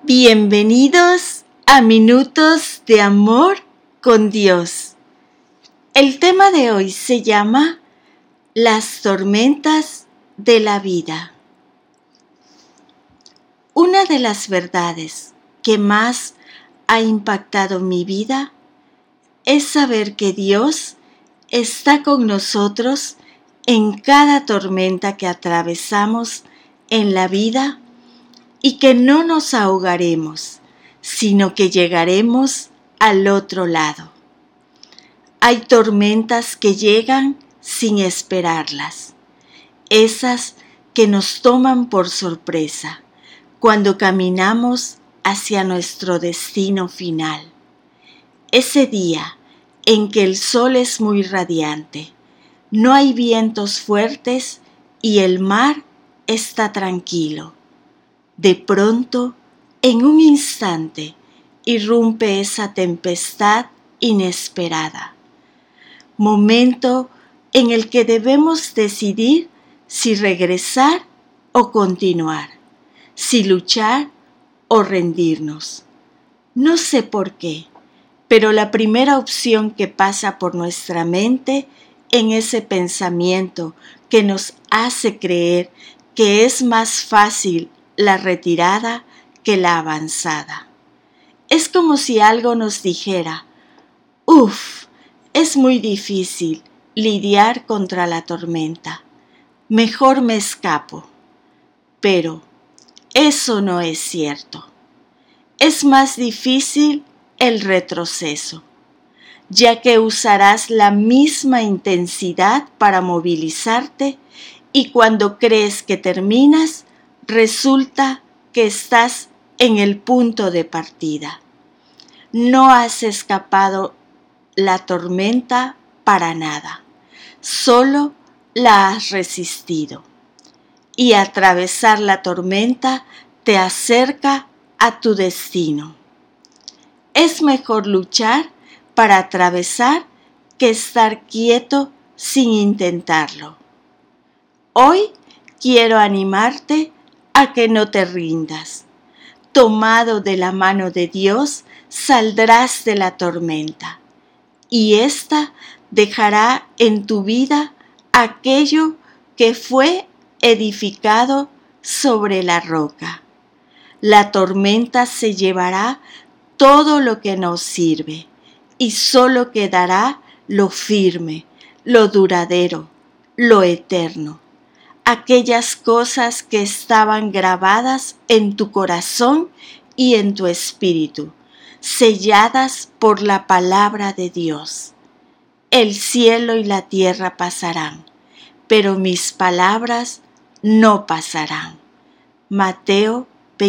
Bienvenidos a Minutos de Amor con Dios. El tema de hoy se llama Las tormentas de la vida. Una de las verdades que más ha impactado mi vida es saber que Dios está con nosotros en cada tormenta que atravesamos en la vida y que no nos ahogaremos, sino que llegaremos al otro lado. Hay tormentas que llegan sin esperarlas, esas que nos toman por sorpresa cuando caminamos hacia nuestro destino final. Ese día en que el sol es muy radiante, no hay vientos fuertes y el mar está tranquilo. De pronto, en un instante, irrumpe esa tempestad inesperada. Momento en el que debemos decidir si regresar o continuar, si luchar o rendirnos. No sé por qué, pero la primera opción que pasa por nuestra mente en ese pensamiento que nos hace creer que es más fácil la retirada que la avanzada. Es como si algo nos dijera, es muy difícil lidiar contra la tormenta, mejor me escapo. Pero eso no es cierto. Es más difícil el retroceso, ya que usarás la misma intensidad para movilizarte y cuando crees que terminas, resulta que estás en el punto de partida. No has escapado la tormenta para nada, solo la has resistido. Y atravesar la tormenta te acerca a tu destino. Es mejor luchar para atravesar que estar quieto sin intentarlo. Hoy quiero animarte a que no te rindas. Tomado de la mano de Dios, saldrás de la tormenta, y ésta dejará en tu vida aquello que fue edificado sobre la roca. La tormenta se llevará todo lo que nos sirve, y solo quedará lo firme, lo duradero, lo eterno. Aquellas cosas que estaban grabadas en tu corazón y en tu espíritu, selladas por la palabra de Dios. El cielo y la tierra pasarán, pero mis palabras no pasarán. Mateo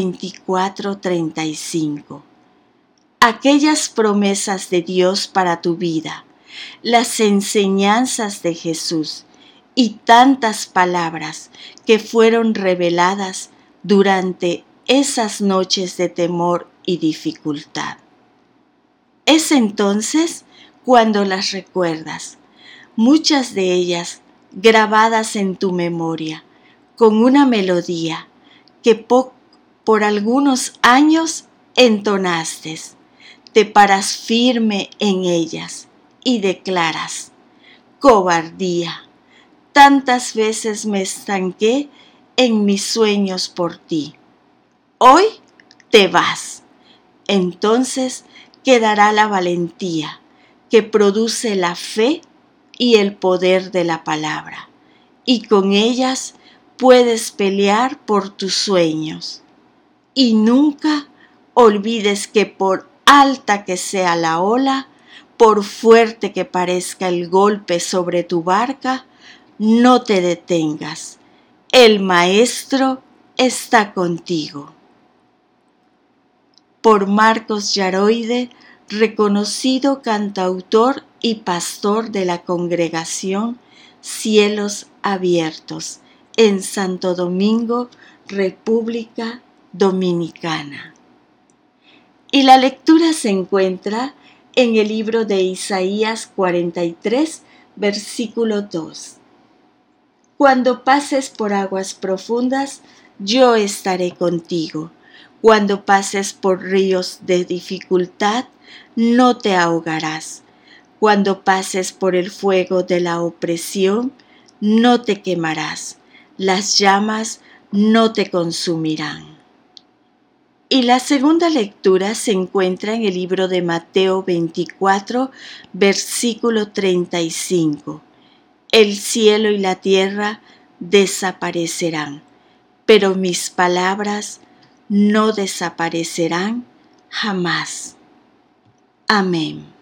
24:35. Aquellas promesas de Dios para tu vida, las enseñanzas de Jesús, y tantas palabras que fueron reveladas durante esas noches de temor y dificultad. Es entonces cuando las recuerdas, muchas de ellas grabadas en tu memoria, con una melodía que por algunos años entonaste. Te paras firme en ellas y declaras, cobardía. Tantas veces me estanqué en mis sueños por ti. Hoy te vas. Entonces quedará la valentía que produce la fe y el poder de la palabra. Y con ellas puedes pelear por tus sueños. Y nunca olvides que por alta que sea la ola, por fuerte que parezca el golpe sobre tu barca, no te detengas, el Maestro está contigo. Por Marcos Yaroide, reconocido cantautor y pastor de la congregación Cielos Abiertos, en Santo Domingo, República Dominicana. Y la lectura se encuentra en el libro de Isaías 43, versículo 2. Cuando pases por aguas profundas, yo estaré contigo. Cuando pases por ríos de dificultad, no te ahogarás. Cuando pases por el fuego de la opresión, no te quemarás. Las llamas no te consumirán. Y la segunda lectura se encuentra en el libro de Mateo 24, versículo 35. El cielo y la tierra desaparecerán, pero mis palabras no desaparecerán jamás. Amén.